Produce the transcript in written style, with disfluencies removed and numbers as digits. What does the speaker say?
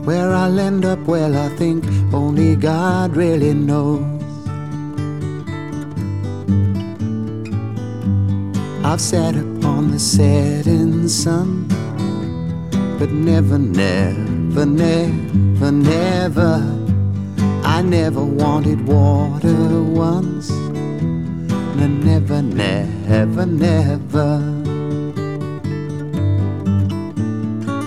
Where I'll end up, well, I think only God really knows. I've sat upon the setting sun, but never, never, never, never, I never wanted water once. No, never, never, never.